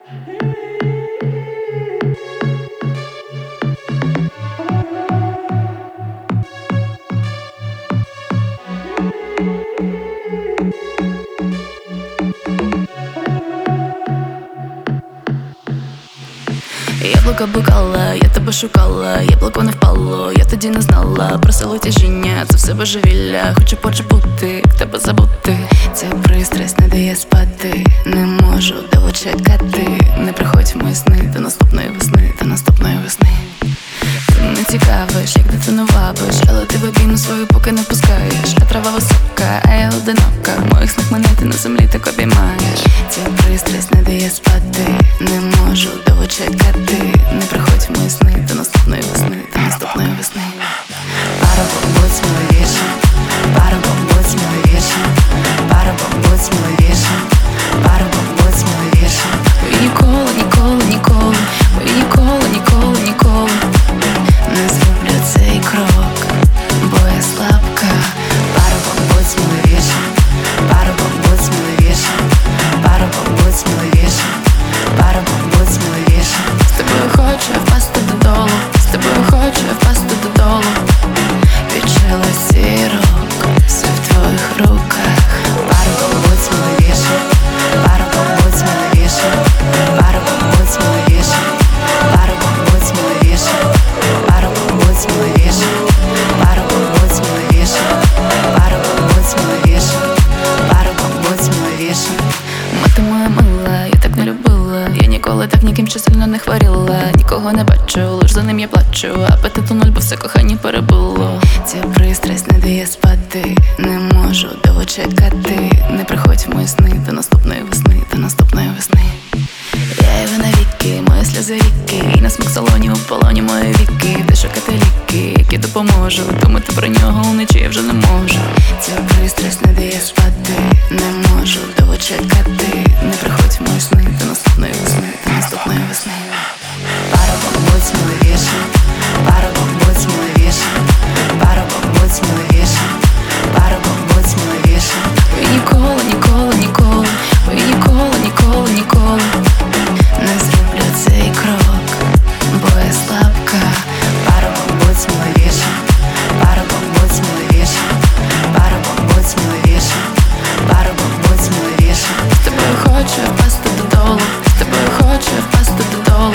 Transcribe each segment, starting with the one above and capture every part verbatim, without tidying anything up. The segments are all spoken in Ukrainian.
Яблука блукала, я тебе шукала, яблуко не впало, я тоді не знала про силу тяжіння, це все божевілля. Хочу почепути, як тебе забути. Ця пристрасть не дає спати, не можу довго чекати. Не приходь в мої сни до наступної весни, до наступної весни. Ти не цікавиш, як дитину вабиш, але ти в обійму свою поки не пускаєш. А трава висока, а я одинока, в моїх снах мене ти на землі так обіймаєш. Ця пристрасть не дає спати, не можу довго чекати. Не приходь в мої сни до наступної весни, до наступної весни. Парубок, будь сміливіше, парубок, будь сміливіше, парубок, будь сміливіше, парубок, будь сміливіше. І ніколи, ніколи, ніколи, і ніколи, ніколи, ніколи не зроблю цей крок, бо я слабка. Парубок, будь сміливіше, парубок, будь сміливіше, парубок, будь сміливіше, парубок, будь сміливіше. З тобою хочу я впасти додолу, з тобою хочу я впасти додолу. Відчила сірок, все в твоїх руках. Парубок, будь сміливіше, парубок, будь сміливіше, парубок, будь сміливіше, парубок, будь сміливіше, парубок, будь сміливіше, парубок, будь сміливіше, парубок, будь сміливіше, парубок, будь сміливіше. Мати моя мила, я так не любила, я ніколи так ніким ще сильно не хворіла. Нікого не бачу, лиш за ним я плачу, апетиту нуль, бо все кохання перебуло. Ця пристрасть не дає спати, не можу довго чекати. Не приходь в мої сни до наступної весни, до наступної весни. Я його навіки, мої сльози ріки, і на смак салоні у полоні мої віки. Де шукати ліки, які допоможуть, думати про нього вночі я вже не можу. Ця пристрасть не дає спати, не можу довго чекати. Не приходь в мої сни до наступної весни, до наступної весни. Парубок, будь сміливіше, парубок, будь сміливіше, парубок, будь сміливіше, парубок, будь сміливіше. І ніколи, ніколи, ніколи, і ніколи, ніколи, ніколи не зроблю цей крок, бо я слабка. Парубок, будь сміливіше, парубок, будь сміливіше, парубок, будь сміливіше, парубок, будь сміливіше. З тобою хочу я впасти додолу, з тобою хочу я впасти додолу.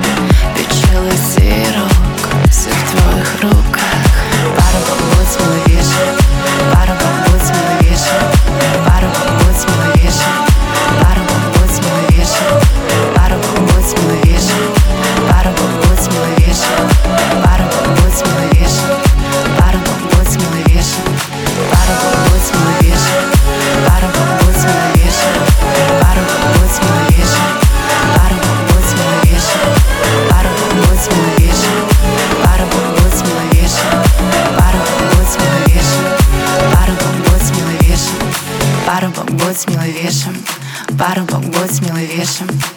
Відчили сірок, все в твоїх руках. Парубок, будь сміливіше, парубок, будь сміливіше, парубок, будь сміливіше, парубок, будь сміливіше, парубок, будь сміливіше, парубок, будь сміливіше, парубок, будь сміливіше, парубок, будь сміливіше, парубок, будь сміливіше, парубок, будь сміливіше, парубок, будь сміливіше, парубок, будь сміливіше, парубок, будь сміливіше, парубок, будь сміливіше, парубок, будь сміливіше, парубок, будь сміливіше, парубок, будь сміливіше, парубок, будь сміливіше.